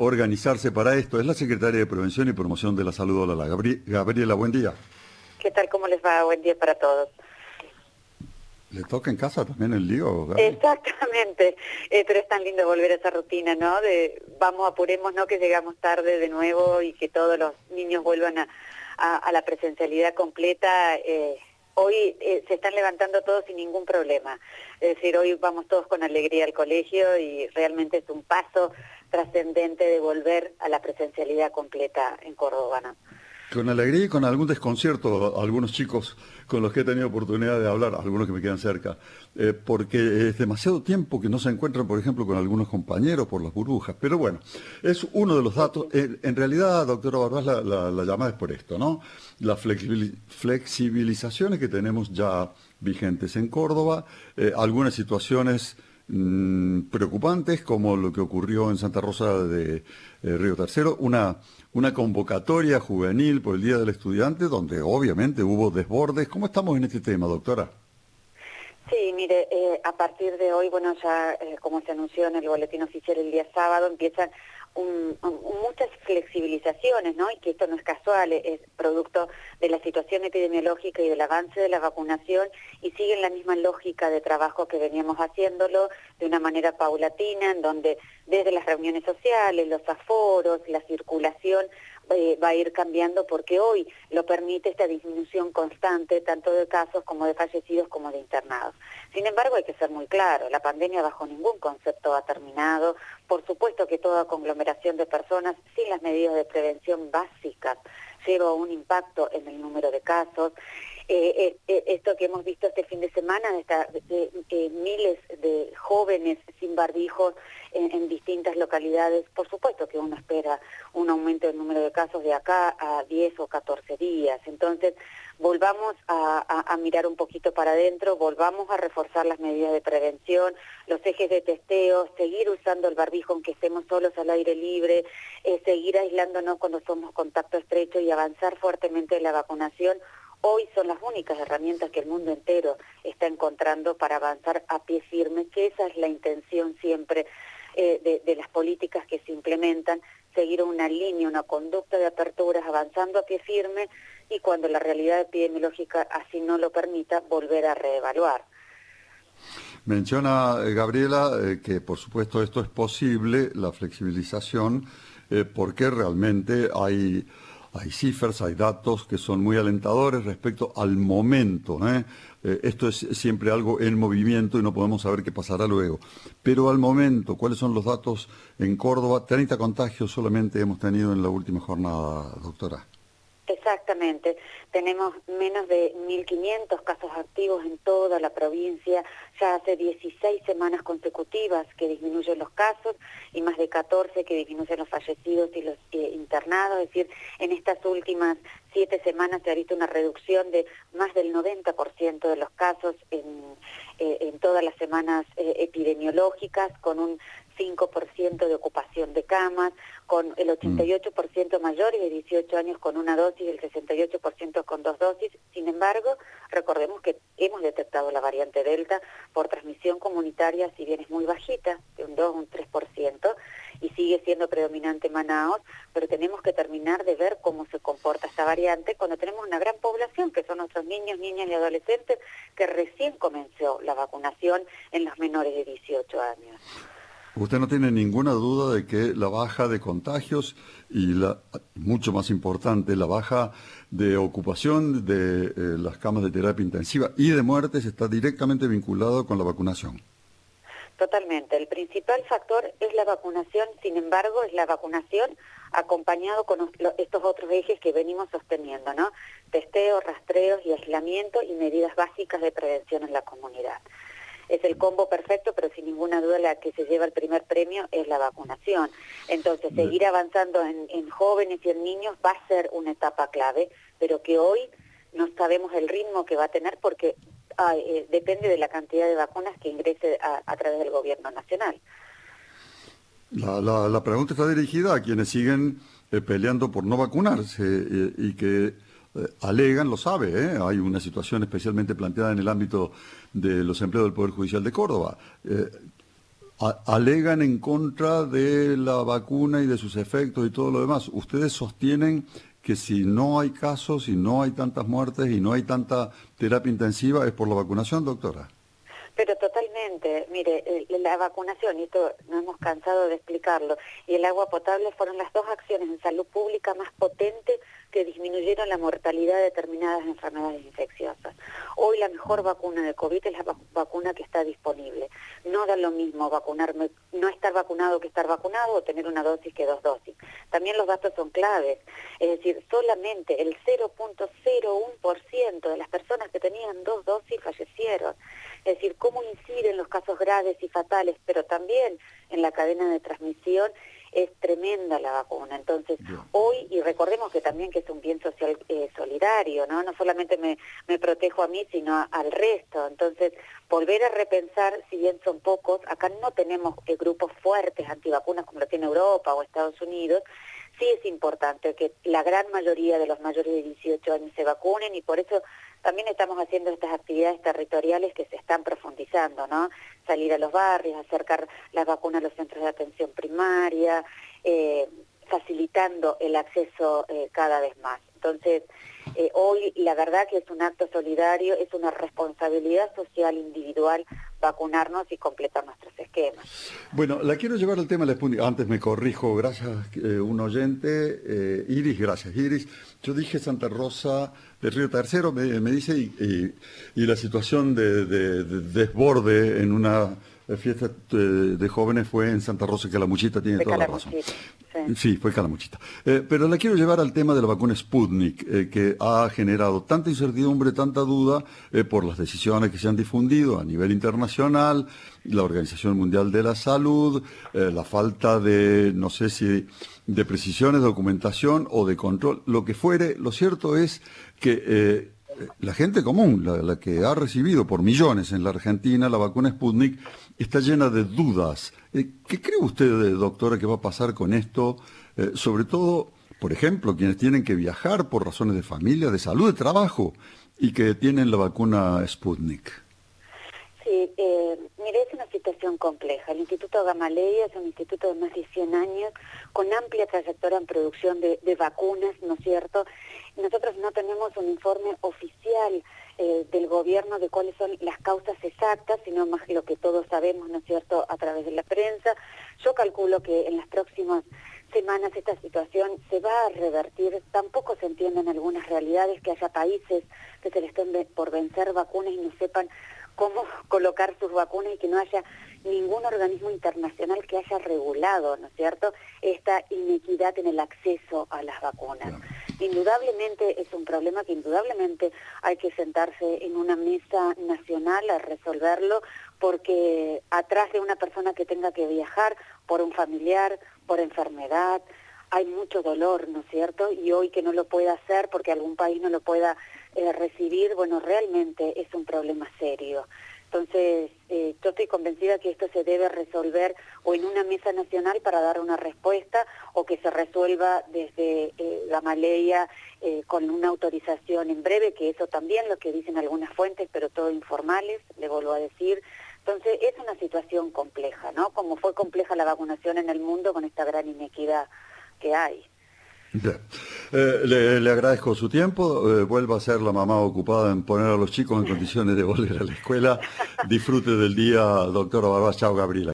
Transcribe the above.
organizarse para esto. Es la secretaria de Prevención y Promoción de la Salud. Hola, Gabriela, buen día. ¿Qué tal? ¿Cómo les va? Buen día para todos. ¿Le toca en casa también el lío, Gaby? Exactamente, pero es tan lindo volver a esa rutina, ¿no? De vamos, apuremos, ¿no? Que llegamos tarde de nuevo y que todos los niños vuelvan a la presencialidad completa. Hoy se están levantando todos sin ningún problema. Es decir, hoy vamos todos con alegría al colegio y realmente es un paso trascendente de volver a la presencialidad completa en Córdoba, ¿no? Con alegría y con algún desconcierto, algunos chicos con los que he tenido oportunidad de hablar, algunos que me quedan cerca, porque es demasiado tiempo que no se encuentran, por ejemplo, con algunos compañeros por las burbujas. Pero bueno, es uno de los datos. En realidad, doctora Barbás, la llamada es por esto, ¿no? Las flexibilizaciones que tenemos ya vigentes en Córdoba, algunas situaciones preocupantes, como lo que ocurrió en Santa Rosa de Río Tercero, una convocatoria juvenil por el Día del Estudiante, donde obviamente hubo desbordes. ¿Cómo estamos en este tema, doctora? Sí, mire, a partir de hoy, bueno, ya como se anunció en el boletín oficial el día sábado, empiezan muchas flexibilizaciones, ¿no? Y que esto no es casual, es producto de la situación epidemiológica y del avance de la vacunación y siguen la misma lógica de trabajo que veníamos haciéndolo de una manera paulatina, en donde desde las reuniones sociales, los aforos, la circulación va a ir cambiando porque hoy lo permite esta disminución constante tanto de casos como de fallecidos como de internados. Sin embargo, hay que ser muy claro, la pandemia bajo ningún concepto ha terminado. Por supuesto que toda conglomeración de personas sin las medidas de prevención básicas lleva a un impacto en el número de casos. Esto que hemos visto este fin de semana, de miles de jóvenes sin barbijos en distintas localidades, por supuesto que uno espera un aumento del número de casos de acá a 10 o 14 días. Entonces, volvamos a mirar un poquito para adentro, volvamos a reforzar las medidas de prevención, los ejes de testeo, seguir usando el barbijo aunque estemos solos al aire libre, seguir aislándonos cuando somos contacto estrecho y avanzar fuertemente en la vacunación. Hoy son las únicas herramientas que el mundo entero está encontrando para avanzar a pie firme, que esa es la intención siempre de las políticas que se implementan, seguir una línea, una conducta de aperturas, avanzando a pie firme y cuando la realidad epidemiológica así no lo permita, volver a reevaluar. Menciona Gabriela que por supuesto esto es posible, la flexibilización, porque realmente hay cifras, hay datos que son muy alentadores respecto al momento, ¿eh? Esto es siempre algo en movimiento y no podemos saber qué pasará luego. Pero al momento, ¿cuáles son los datos en Córdoba? 30 contagios solamente hemos tenido en la última jornada, doctora. Exactamente, tenemos menos de 1.500 casos activos en toda la provincia, ya hace 16 semanas consecutivas que disminuyen los casos y más de 14 que disminuyen los fallecidos y los internados, es decir, en estas últimas 7 semanas se ha visto una reducción de más del 90% de los casos en todas las semanas epidemiológicas, con un 5% de ocupación de camas, con el 88% mayores de 18 años con una dosis y el 68% con 2 dosis. Sin embargo, recordemos que hemos detectado la variante Delta por transmisión comunitaria, si bien es muy bajita, de un 2 o un 3%, y sigue siendo predominante en Manaos, pero tenemos que terminar de ver cómo se comporta esta variante cuando tenemos una gran población, que son nuestros niños, niñas y adolescentes, que recién comenzó la vacunación en los menores de 18 años. Usted no tiene ninguna duda de que la baja de contagios y mucho más importante, la baja de ocupación de las camas de terapia intensiva y de muertes está directamente vinculado con la vacunación. Totalmente. El principal factor es la vacunación, sin embargo, es la vacunación acompañado con estos otros ejes que venimos sosteniendo, ¿no? Testeo, rastreos y aislamiento y medidas básicas de prevención en la comunidad. Es el combo perfecto, pero sin ninguna duda la que se lleva el primer premio es la vacunación. Entonces, seguir avanzando en jóvenes y en niños va a ser una etapa clave, pero que hoy no sabemos el ritmo que va a tener porque depende de la cantidad de vacunas que ingrese a través del gobierno nacional. La pregunta está dirigida a quienes siguen peleando por no vacunarse y que alegan, lo sabe, hay una situación especialmente planteada en el ámbito de los empleados del Poder Judicial de Córdoba. alegan en contra de la vacuna y de sus efectos y todo lo demás. Ustedes sostienen que si no hay casos, si no hay tantas muertes y no hay tanta terapia intensiva, es por la vacunación, doctora. Pero totalmente, mire, la vacunación, y esto no hemos cansado de explicarlo, y el agua potable fueron las dos acciones en salud pública más potentes que disminuyeron la mortalidad de determinadas enfermedades infecciosas. Hoy la mejor vacuna de COVID es la vacuna que está disponible. No da lo mismo vacunarme, no estar vacunado que estar vacunado o tener una dosis que dos dosis. También los datos son claves, es decir, solamente el 0,01% de las personas que tenían dos dosis fallecieron. Es decir, cómo inciden los casos graves y fatales, pero también en la cadena de transmisión. Es tremenda la vacuna. Entonces, hoy, y recordemos que también que es un bien social solidario, ¿no? No solamente me protejo a mí, sino al resto. Entonces, volver a repensar, si bien son pocos, acá no tenemos grupos fuertes antivacunas como lo tiene Europa o Estados Unidos. Sí es importante que la gran mayoría de los mayores de 18 años se vacunen, y por eso también estamos haciendo estas actividades territoriales que se están profundizando, ¿no? Salir a los barrios, acercar las vacunas a los centros de atención primaria, facilitando el acceso cada vez más. Entonces, hoy la verdad que es un acto solidario, es una responsabilidad social individual vacunarnos y completar nuestros esquemas. Bueno, la quiero llevar al tema de la Sputnik. Antes me corrijo, gracias un oyente, Iris, gracias Iris. Yo dije Santa Rosa de Río Tercero, me dice, y la situación de desborde en una fiesta de jóvenes fue en Santa Rosa, Calamuchita, tiene toda la razón. Sí, fue Calamuchita. Pero la quiero llevar al tema de la vacuna Sputnik, que ha generado tanta incertidumbre, tanta duda por las decisiones que se han difundido a nivel internacional, la Organización Mundial de la Salud, la falta de, no sé si de precisiones, de documentación o de control, lo que fuere. Lo cierto es que la gente común, la que ha recibido por millones en la Argentina la vacuna Sputnik, está llena de dudas. ¿Qué cree usted, doctora, que va a pasar con esto? Sobre todo, por ejemplo, quienes tienen que viajar por razones de familia, de salud, de trabajo, y que tienen la vacuna Sputnik. Sí, mire, es una situación compleja. El Instituto Gamaleya es un instituto de más de 100 años, con amplia trayectoria en producción de vacunas, ¿no es cierto? Nosotros no tenemos un informe oficial del gobierno de cuáles son las causas exactas, sino más lo que todos sabemos, ¿no es cierto?, a través de la prensa. Yo calculo que en las próximas semanas esta situación se va a revertir. Tampoco se entienden algunas realidades, que haya países que se les estén por vencer vacunas y no sepan cómo colocar sus vacunas, y que no haya ningún organismo internacional que haya regulado, ¿no es cierto?, esta inequidad en el acceso a las vacunas. Indudablemente es un problema que indudablemente hay que sentarse en una mesa nacional a resolverlo, porque atrás de una persona que tenga que viajar por un familiar, por enfermedad, hay mucho dolor, ¿no es cierto? Y hoy que no lo pueda hacer porque algún país no lo pueda recibir, bueno, realmente es un problema serio. Entonces, yo estoy convencida que esto se debe resolver o en una mesa nacional para dar una respuesta, o que se resuelva desde Gamaleya con una autorización en breve, que eso también lo que dicen algunas fuentes, pero todo informales, le vuelvo a decir. Entonces, es una situación compleja, ¿no? Como fue compleja la vacunación en el mundo con esta gran inequidad que hay. Bien. Le agradezco su tiempo. Vuelva a ser la mamá ocupada en poner a los chicos en condiciones de volver a la escuela. Disfrute del día, doctora Barbás. Chao, Gabriela.